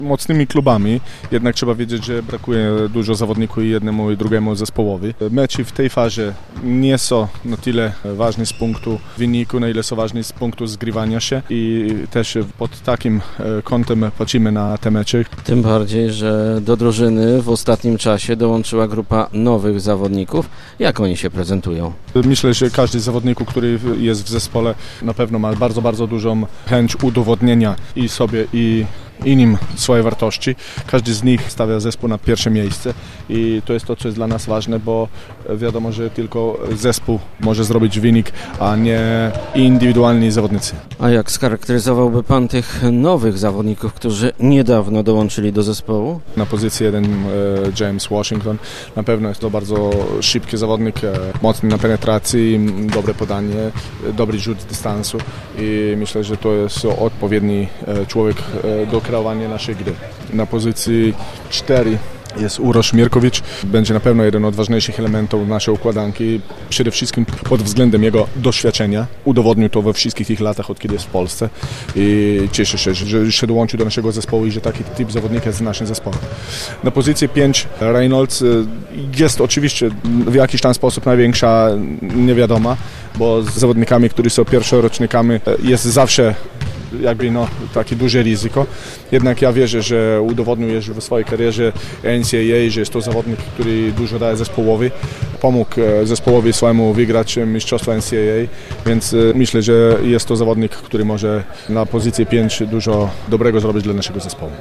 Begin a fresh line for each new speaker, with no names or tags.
mocnymi klubami, jednak trzeba wiedzieć, że brakuje dużo zawodników i jednemu i drugiemu zespołowi. Mecze w tej fazie nie są na tyle ważne z punktu wyniku, na ile są ważne z punktu zgrywania się i też pod takim kątem patrzymy na te mecze.
Tym bardziej, że do drużyny w ostatnim czasie dołączyła grupa nowych zawodników. Jak oni się prezentują?
Myślę, że każdy z zawodników, który jest w zespole, na pewno ma bardzo, bardzo dużą chęć udowodnienia i sobie, i innym swoje wartości. Każdy z nich stawia zespół na pierwsze miejsce i to jest to, co jest dla nas ważne, bo wiadomo, że tylko zespół może zrobić wynik, a nie indywidualni zawodnicy.
A jak scharakteryzowałby Pan tych nowych zawodników, którzy niedawno dołączyli do zespołu?
Na pozycji 1 James Washington. Na pewno jest to bardzo szybki zawodnik, mocny na penetracji, dobre podanie, dobry rzut z dystansu i myślę, że to jest odpowiedni człowiek do kreowania naszej gry. Na pozycji 4 jest Uroš Mirković. Będzie na pewno jeden od ważniejszych elementów naszej układanki. Przede wszystkim pod względem jego doświadczenia. Udowodnił to we wszystkich tych latach, od kiedy jest w Polsce. I cieszę się, że się dołączył do naszego zespołu i że taki typ zawodnika jest w naszym zespole. Na pozycji 5 Reynolds jest oczywiście w jakiś tam sposób największa niewiadoma, bo z zawodnikami, którzy są pierwszorocznikami, jest zawsze takie duże ryzyko. Jednak ja wierzę, że udowodnił już w swojej karierze NCAA, że jest to zawodnik, który dużo daje zespołowi. Pomógł zespołowi swojemu wygrać mistrzostwo NCAA, więc myślę, że jest to zawodnik, który może na pozycji 5 dużo dobrego zrobić dla naszego zespołu.